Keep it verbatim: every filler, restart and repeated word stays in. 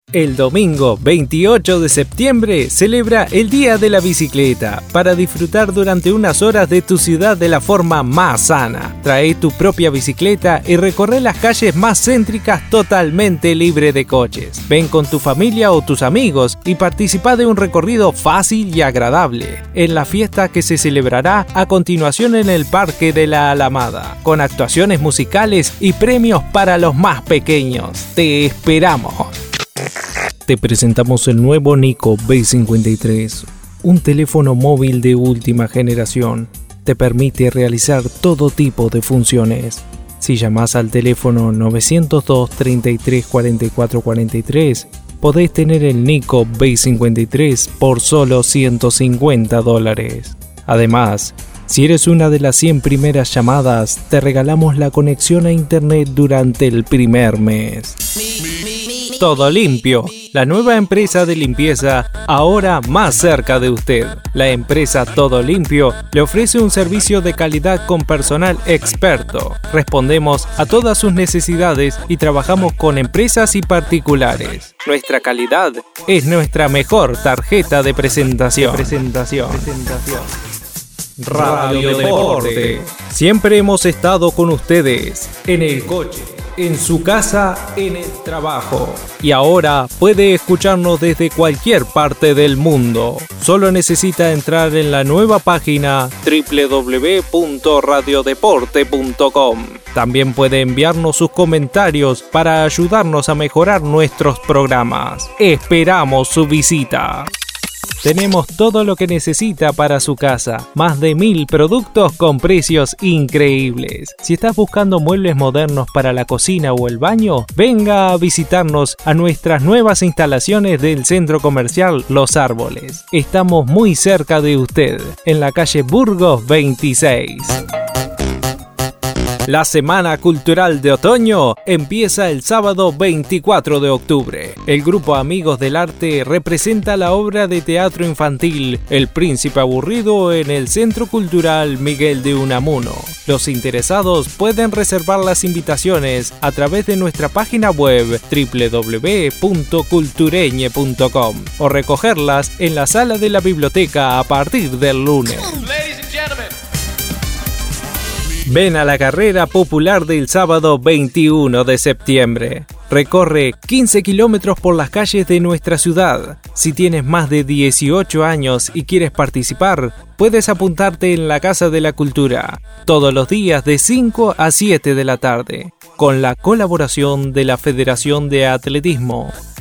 El domingo veintiocho de septiembre celebra el Día de la Bicicleta para disfrutar durante unas horas de tu ciudad de la forma más sana. Trae tu propia bicicleta y recorre las calles más céntricas totalmente libre de coches. Ven con tu familia o tus amigos y participa de un recorrido fácil y agradable en la fiesta que se celebrará a continuación en el Parque de la Alamada, con actuaciones musicales y premios para los más pequeños. Te esperamos. Te presentamos el nuevo Nico B cincuenta y tres, un teléfono móvil de última generación. Te permite realizar todo tipo de funciones. Si llamas al teléfono nueve cero dos, treinta y tres, cuarenta y cuatro cuarenta y tres, podés tener el Nico B cincuenta y tres por solo ciento cincuenta dólares. Además, si eres una de las cien primeras llamadas, te regalamos la conexión a internet durante el primer mes. Todo Limpio, la nueva empresa de limpieza ahora más cerca de usted. La empresa Todo Limpio le ofrece un servicio de calidad con personal experto. Respondemos a todas sus necesidades y trabajamos con empresas y particulares. Nuestra calidad es nuestra mejor tarjeta de presentación. De presentación. presentación. Radio Deporte. Siempre hemos estado con ustedes, en el coche, en su casa, en el trabajo. Y ahora puede escucharnos desde cualquier parte del mundo. Solo necesita entrar en la nueva página doble u doble u doble u punto radio deporte punto com. También puede enviarnos sus comentarios para ayudarnos a mejorar nuestros programas. Esperamos su visita. Tenemos todo lo que necesita para su casa, más de mil productos con precios increíbles. Si estás buscando muebles modernos para la cocina o el baño, venga a visitarnos a nuestras nuevas instalaciones del Centro Comercial Los Árboles. Estamos muy cerca de usted, en la calle Burgos veintiséis. La Semana Cultural de Otoño empieza el sábado veinticuatro de octubre. El grupo Amigos del Arte representa la obra de teatro infantil El Príncipe Aburrido en el Centro Cultural Miguel de Unamuno. Los interesados pueden reservar las invitaciones a través de nuestra página web doble u doble u doble u punto cultureñe punto com o recogerlas en la sala de la biblioteca a partir del lunes. Ven a la carrera popular del sábado veintiuno de septiembre. Recorre quince kilómetros por las calles de nuestra ciudad. Si tienes más de dieciocho años y quieres participar, puedes apuntarte en la Casa de la Cultura, todos los días de cinco a siete de la tarde, con la colaboración de la Federación de Atletismo.